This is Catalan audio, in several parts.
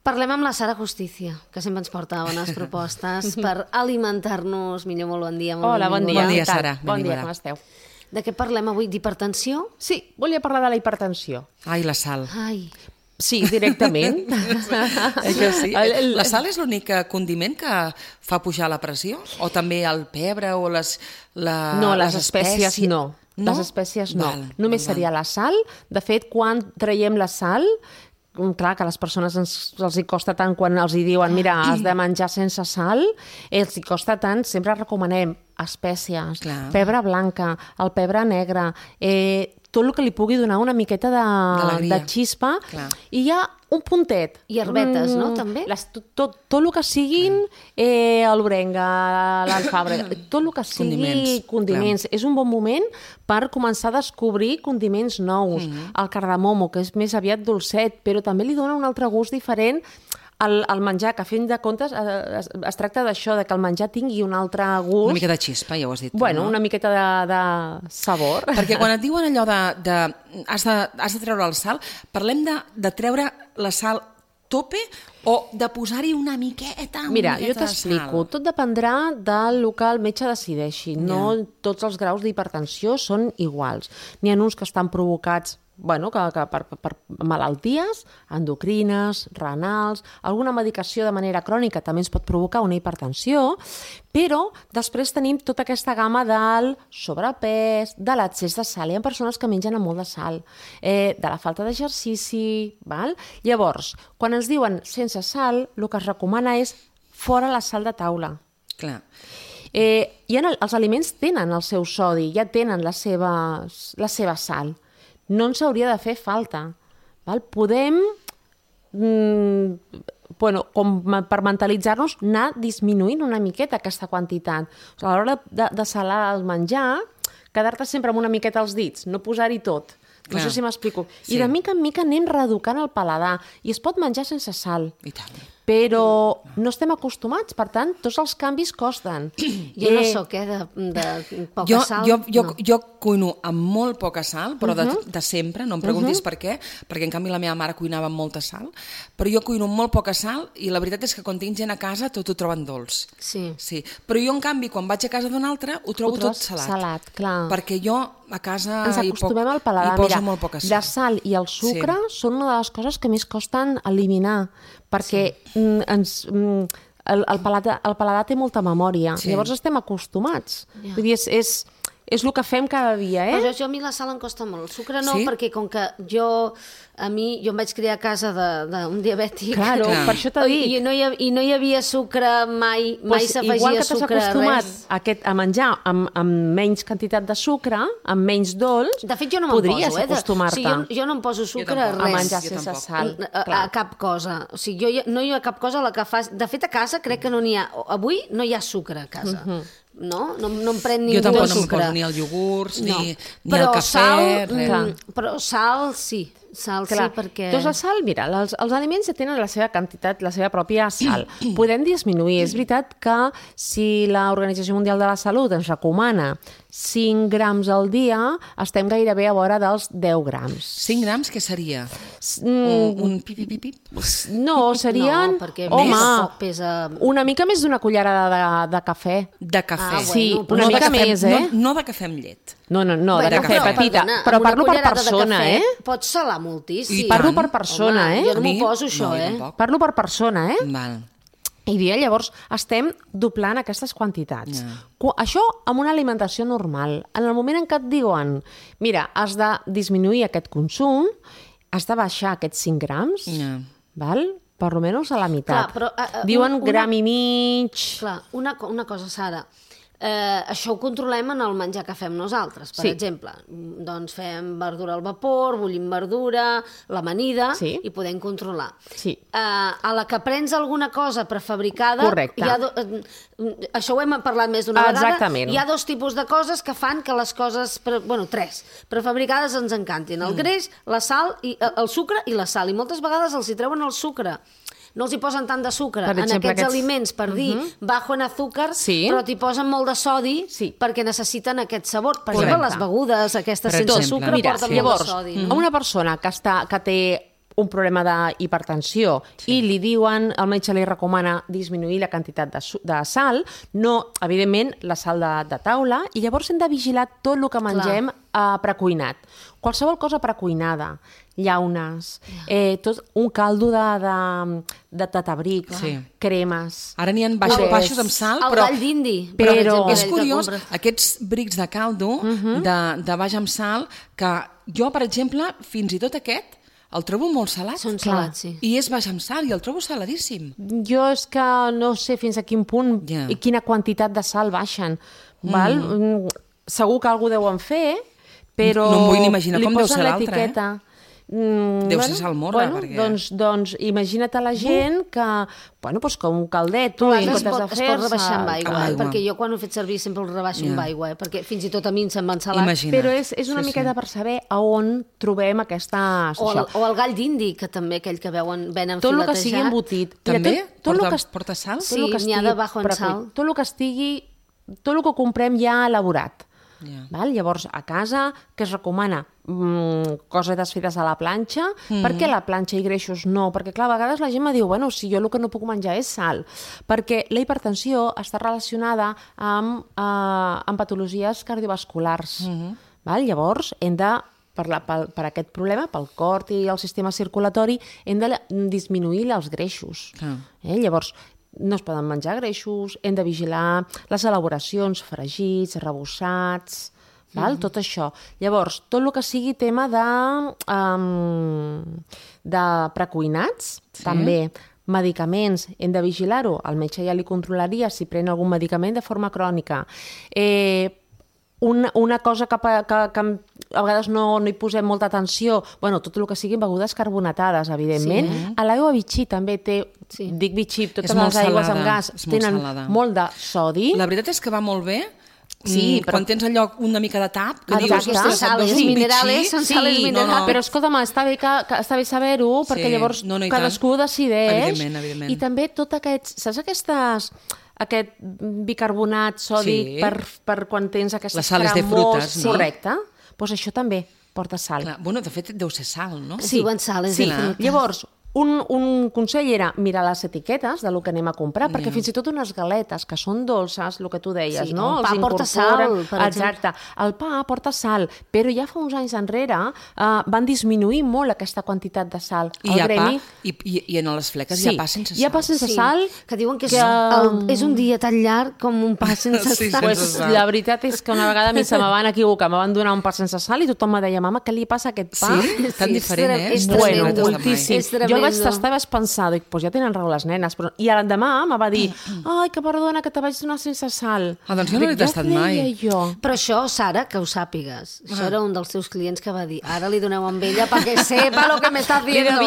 Parlem amb la Sara Justicia, que sempre ens porta bones propostes per alimentar-nos millor. Molt bon dia, molt Hola, bon dia. Bon dia, Sara. Bon dia, com esteu? De què parlem avui? D'hipertensió? Sí, volia parlar de la hipertensió. Ai, la sal. Ai, Sí, directament. Que sí? La sal és l'únic condiment que fa pujar la pressió? O també el pebre o les espècies no. Les espècies no. Només seria la sal. De fet, quan traiem la sal, clar, que a les persones els hi costa tant quan els hi diuen mira, has de menjar sense sal, els hi costa tant, sempre recomanem espècies, pebre blanca, el pebre negre, tot el que li pugui donar una miqueta de xispa, i hi ha un puntet. I herbetes, no, també? Tot el que siguin l'orenga, l'alfàbrega, tot el que sigui condiments. És un bon moment per començar a descobrir condiments nous. El cardamomo, que és més aviat dolcet, però també li dona un altre gust diferent al menjar, que a fin de comptes es tracta d'això, que el menjar tingui un altre gust. Una mica de xispa, ja ho has dit. Bueno, una miqueta de sabor. Perquè quan et diuen allò de has de treure el sal, parlem de treure la sal tope o de posar-hi una miqueta Mira, jo t'explico. Tot dependrà del que el metge decideixi. No tots els graus d'hipertensió són iguals. N'hi ha uns que estan provocats per malalties endocrines, renals, alguna medicació de manera crònica també ens pot provocar una hipertensió, però després tenim tota aquesta gamma del sobrepès, de l'excés de sal. Hi ha persones que mengen amb molt de sal, de la falta d'exercici. Llavors, quan ens diuen sense sal, el que es recomana és fora la sal de taula. Clar. Els aliments tenen el seu sodi, ja tenen la seva sal. No ens hauria de fer falta. Podem, com per mentalitzar-nos, anar disminuint una miqueta aquesta quantitat. A l'hora de salar el menjar, quedar-te sempre amb una miqueta als dits, no posar-hi tot. No sé si m'explico. I de mica en mica anem reeducant el paladar. I es pot menjar sense sal. I tant. Però no estem acostumats, per tant, tots els canvis costen. Jo no soc, de poca sal. Jo cuino amb molt poca sal, però de sempre, no em preguntis per què, perquè en canvi la meva mare cuinava amb molta sal, però jo cuino amb molt poca sal i la veritat és que quan tinc gent a casa tot ho troben dolç. Sí. Però jo, en canvi, quan vaig a casa d'un altre, ho trobo tot salat. Perquè jo a casa ens acostumem al paladar. Hi poso molt poca sal. La sal i el sucre són una de les coses que més costen eliminar, perquè el paladar té molta memòria. Llavors estem acostumats. Vull dir, és el que fem cada dia, Però a mi la sal em costa molt. El sucre no, perquè com que jo em vaig criar a casa d'un diabètic. Claro, per això t'ho dic. I no hi havia sucre mai s'afegia sucre a res. Igual que t'has acostumat a menjar amb menys quantitat de sucre, amb menys dolç, de fet, jo no me'n podries acostumar-te. Jo no em poso sucre a res. A menjar sense sal. A cap cosa. O sigui, no hi ha cap cosa a la que fas... De fet, a casa crec que no n'hi ha... Avui no hi ha sucre a casa. No em pren ningú de sucre. Jo tampoc no em poso ni el iogurt, ni el cafè, res. Però sal, sí. Sal, sí, perquè... Doncs la sal, mira, els aliments ja tenen la seva quantitat, la seva pròpia sal. Podem disminuir. És veritat que si l'Organització Mundial de la Salut ens recomana 5 grams al dia, estem gairebé a vora dels 10 grams. 5 grams, què seria? Un pip? No, serien... No, perquè pesa... Una mica més d'una cullerada de cafè. De cafè. Sí, una mica més, No de cafè amb llet. No, de cafè petita. Però parlo per persona, Pots salar moltíssim. Parlo per persona, Jo no m'ho poso, això, Parlo per persona, Val. I llavors estem doblant aquestes quantitats. Això amb una alimentació normal. En el moment en què et diuen mira, has de disminuir aquest consum, has de baixar aquests 5 grams, per almenys a la meitat. Diuen gram i mig... Clar, una cosa, Sara, això ho controlem en el menjar que fem nosaltres. Per exemple, doncs fem verdura al vapor, bullim verdura, l'amanida, i podem controlar. A la que prens alguna cosa prefabricada... Correcte. Això ho hem parlat més d'una vegada. Exactament. Hi ha 2 tipus de coses que fan que les coses... 3 prefabricades ens encantin. El greix, la sal, el sucre i la sal. I moltes vegades els hi treuen el sucre. No els hi posen tant de sucre en aquests aliments per dir bajo en azúcar, però t'hi posen molt de sodi perquè necessiten aquest sabor. Per exemple, les begudes aquestes sense sucre porten molt de sodi. A una persona que té un problema d'hipertensió i li diuen, el metge li recomana disminuir la quantitat de sal, no, evidentment, la sal de taula, i llavors hem de vigilar tot el que mengem precuinat. Qualsevol cosa precuinada, llaunes, tot un caldo de tatabric, cremes... Ara n'hi ha baixos amb sal, però... El gall d'indi. Però és curiós, aquests brics de caldo de baix amb sal, que jo, per exemple, fins i tot aquest, el trobo molt salat. Són salats, sí. I és baix amb sal, i el trobo saladíssim. Jo és que no sé fins a quin punt i quina quantitat de sal baixen. Segur que algú deuen fer, però no em vull ni imaginar com deu ser l'altre, Deu ser salmorra, perquè... Doncs imagina't a la gent que, com un caldet, tu, en comptes de fer-se... Es pot rebaixar amb aigua, perquè jo quan ho he fet servir sempre el rebaixo amb aigua, perquè fins i tot a mi em se'n van salats. Però és una miqueta per saber a on trobem aquesta... O el gall d'indi, que també aquell que venen filetejat. Tot el que sigui embotit. També? Porta sal? Sí, n'hi ha de bajo en sal. Tot el que estigui... Tot el que comprem ja elaborat. Llavors, a casa, què es recomana? Cosetes fetes a la planxa. Per què la planxa i greixos no? Perquè, clar, a vegades la gent me diu, si jo el que no puc menjar és sal. Perquè la hipertensió està relacionada amb patologies cardiovasculars. Llavors, hem de, per aquest problema, pel cor i el sistema circulatori, hem de disminuir els greixos. Llavors, no es poden menjar greixos, hem de vigilar les elaboracions, fregits, rebossats, tot això. Llavors, tot el que sigui tema de precuinats, també, medicaments, hem de vigilar-ho. El metge ja li controlaria si pren algun medicament de forma crònica. Una cosa que a vegades no hi posem molta atenció, tot el que siguin begudes carbonatades, evidentment. A l'aigua Vichy també té, dic Vichy, totes les aigües amb gas tenen molt de sodi. La veritat és que va molt bé. Quan tens allò una mica de tap, que dius... Són sales minerals, són sales minerals. Però escolta'm, està bé saber-ho, perquè llavors cadascú decideix. I també tot aquests, saps aquest bicarbonat sòdic per quan tens aquestes les sales de frutes, no? Correcte. Doncs això també porta sal. De fet, deu ser sal, no? Sí, diuen sal, és diferent. Llavors, un consell era mirar les etiquetes del que anem a comprar, perquè fins i tot unes galetes que són dolces, el que tu deies, no? El pa porta sal, per exemple. Exacte. El pa porta sal, però ja fa uns anys enrere van disminuir molt aquesta quantitat de sal. I en les fleques hi ha pa sense sal. Hi ha pa sense sal. Que diuen que és un dia tan llarg com un pa sense sal. La veritat és que una vegada a mi se me van equivocar, me van donar un pa sense sal i tothom me deia, mama, què li passa a aquest pa? Sí? Tan diferent, És bueno, moltíssim. Jo vaig tastar i vaig pensar, doncs ja tenen raó les nenes. I l'endemà me va dir, ai, que perdona, que te vaig donar sense sal. Doncs jo no l'he tastat mai. Però això, Sara, que ho sàpigues. Això era un dels teus clients que va dir, ara li doneu amb ella perquè sepa lo que me está haciendo.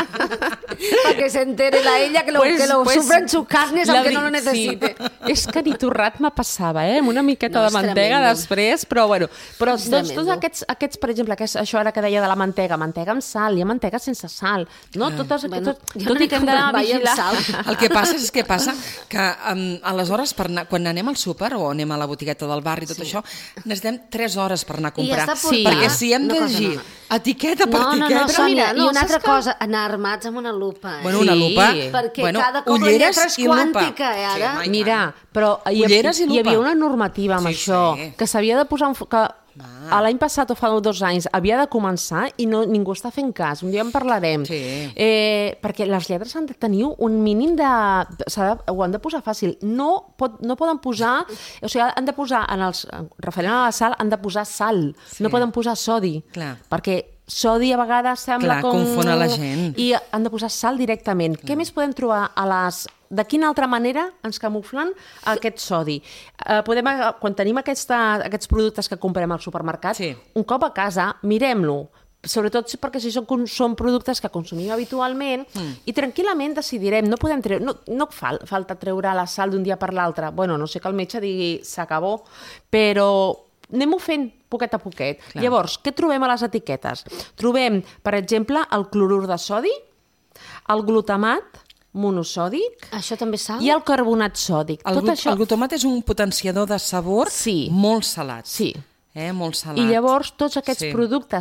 Perquè se entere la ella que lo sufre en sus carnes aunque no lo necesite. És que ni torrat me passava, amb una miqueta de mantega després, però bueno. Però tots aquests, per exemple, això ara que deia de la mantega amb sal, hi ha mantega sense sal, no? Tot i que hem d'anar a vigilar. El que passa que aleshores quan anem al súper o anem a la botigueta del barri i tot això, necessitem 3 hores per anar a comprar. Perquè si hem de llegir etiqueta per etiqueta... Però mira, i una altra cosa, anar armats amb una lupa. Bueno, una lupa. Perquè cada cop la lletra és quàntica, ara. Mira, però hi havia una normativa amb això, que s'havia de posar... L'any passat o fa 2 anys havia de començar i ningú està fent cas. Un dia en parlarem. Perquè les lletres han de tenir un mínim de... Ho han de posar fàcil. No poden posar... O sigui, han de posar, referent a la sal, han de posar sal. No poden posar sodi. Perquè sodi a vegades sembla com... confon a la gent. I han de posar sal directament. Què més podem trobar a les... De quina altra manera ens camuflen aquest sodi? Quan tenim aquests productes que comprem al supermercat, un cop a casa, mirem-lo. Sobretot perquè si són productes que consumim habitualment i tranquil·lament decidirem, no falta treure la sal d'un dia per l'altre. Bueno, no sé que el metge digui s'acabó, però anem-ho fent poquet a poquet. Llavors, què trobem a les etiquetes? Trobem, per exemple, el clorur de sodi, el glutamat monosòdic, això també sal? I el carbonat sòdic. El glutamat és un potenciador de sabor molt salat. Sí. Molt salat. I llavors tots aquests productes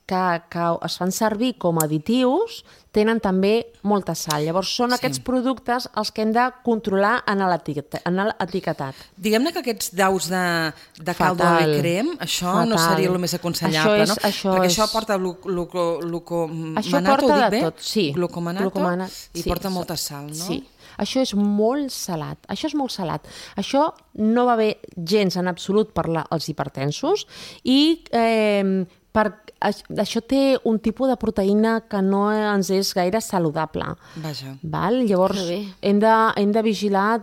que es fan servir com a additius tenen també molta sal. Llavors són aquests productes els que hem de controlar en l'etiquetat. Diguem-ne que aquests daus de caldo de crem, això no seria el més aconsellable, no? Perquè això porta glucomanato, dic bé? Sí. Glucomanat i porta molta sal, no? Sí. Això és molt salat. Això no va bé gens en absolut per als hipertensos i això té un tipus de proteïna que no ens és gaire saludable. Vaja. Llavors hem de vigilar...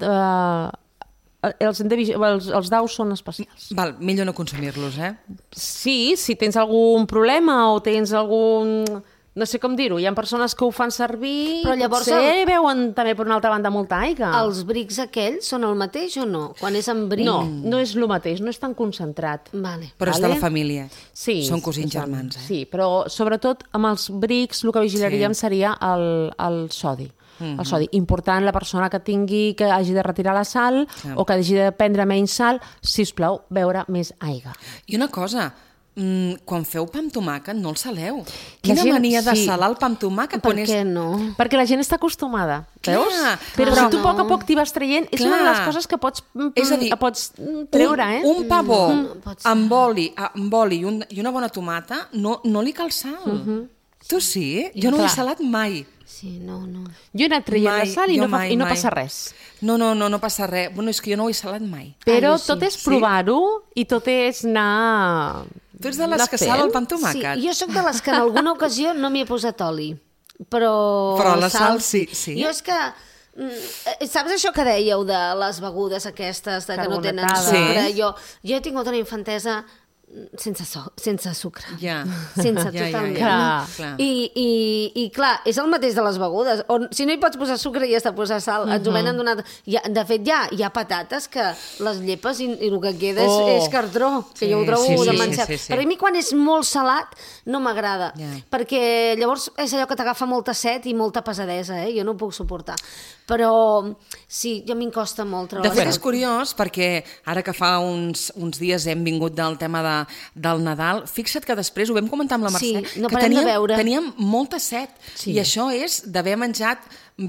Els daus són especials. Millor no consumir-los, eh? Sí, si tens algun problema o tens algun... No sé com dir-ho, hi ha persones que ho fan servir, però llavors potser veuen també per una altra banda molta aigua. Els brics aquells són el mateix o no? Quan és en bric? No és el mateix, no és tan concentrat. Però és de la família. Sí. Són cosins germans, eh? Sí, però sobretot amb els brics el que vigilaríem seria el sodi. El sodi. Important la persona que hagi de retirar la sal o que hagi de prendre menys sal, si us plau, beure més aigua. I una cosa, quan feu pa amb tomàquet no el saleu. Quina mania de salar el pa amb tomàquet? Per què no? Perquè la gent està acostumada, veus? Però si tu a poc a poc t'hi vas traient, és una de les coses que pots treure, eh? Un pa bo amb oli i una bona tomata no li cal sal. Tu sí? Jo no ho he salat mai. Sí, no. Jo he anat traient la sal i no passa res. No passa res. Bueno, és que jo no ho he salat mai. Però tot és provar-ho i tot és anar... Tu ets de les que sala el pa amb tomàquet? Sí, jo sóc de les que en alguna ocasió no m'hi he posat oli. Però la sal sí. Jo és que... Saps això que dèieu de les begudes aquestes que no tenen sucre? Jo he tingut una infantesa sense sucre. Sense totalment. I clar, és el mateix de les begudes. Si no hi pots posar sucre i ja està posar sal. Ens ho venen donat. De fet, hi ha patates que les llepes i el que queda és cartró, que jo ho trobo de menjar. Però a mi quan és molt salat no m'agrada, perquè llavors és allò que t'agafa molta set i molta pesadesa, jo no ho puc suportar. Però sí, jo m'hi costa molt treure. De fet, és curiós, perquè ara que fa uns dies hem vingut del tema del Nadal, fixa't que després ho vam comentar amb la Mercè, que teníem molta set, i això és d'haver menjat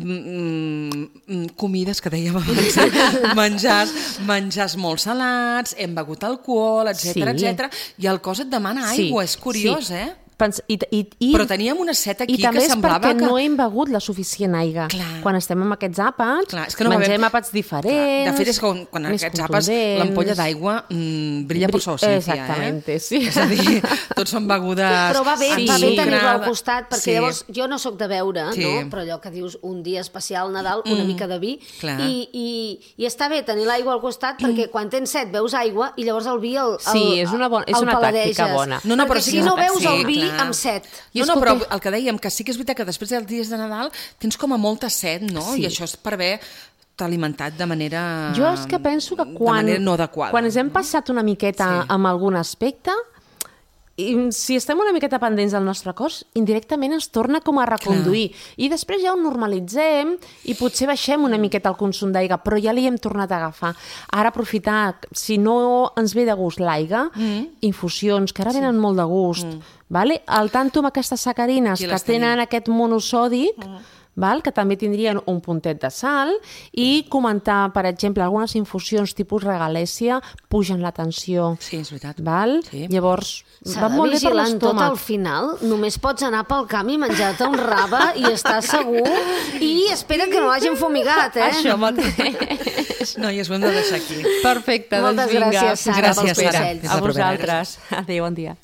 comides que dèiem abans, menjars molt salats, hem begut alcohol, etc. I el cos et demana aigua, és curiós, eh? Però teníem una set aquí que semblava que... I també és perquè no hem begut la suficient aigua. Quan estem amb aquests àpats, mengem àpats diferents. De fet, és que quan aquests àpats, l'ampolla d'aigua brilla per su ausencia. Exactament, sí. És a dir, tots són begudes... Però va bé tenir-lo al costat, perquè llavors jo no sóc de beure, però allò que dius un dia especial, Nadal, una mica de vi, i està bé tenir l'aigua al costat, perquè quan tens set veus aigua i llavors el vi el paladeges. Sí, és una tàctica bona. Perquè si no veus el vi amb set. No, però el que dèiem, que sí que és veritat que després dels dies de Nadal tens com a molta set, no? I això és per haver alimentat de manera... Jo és que penso que quan ens hem passat una miqueta amb algun aspecte, si estem una miqueta pendents del nostre cos, indirectament ens torna com a reconduir. I després ja ho normalitzem i potser baixem una miqueta el consum d'aigua, però ja li hem tornat a agafar. Ara aprofitar, si no ens ve de gust l'aigua, infusions, que ara venen molt de gust, al tanto amb aquestes sacarines que tenen aquest monosòdic, que també tindrien un puntet de sal, i comentar, per exemple, algunes infusions tipus regalèsia pugen la tensió. Sí, és veritat. Llavors, va molt bé per l'estómac. Tot al final, només pots anar pel camp i menjar-te un rave i estar segur, i espera que no hagin fumigat, Això mateix. Noies, ho hem de deixar aquí. Perfecte, moltes gràcies, Sara, pels consells. A vosaltres. Adéu, bon dia.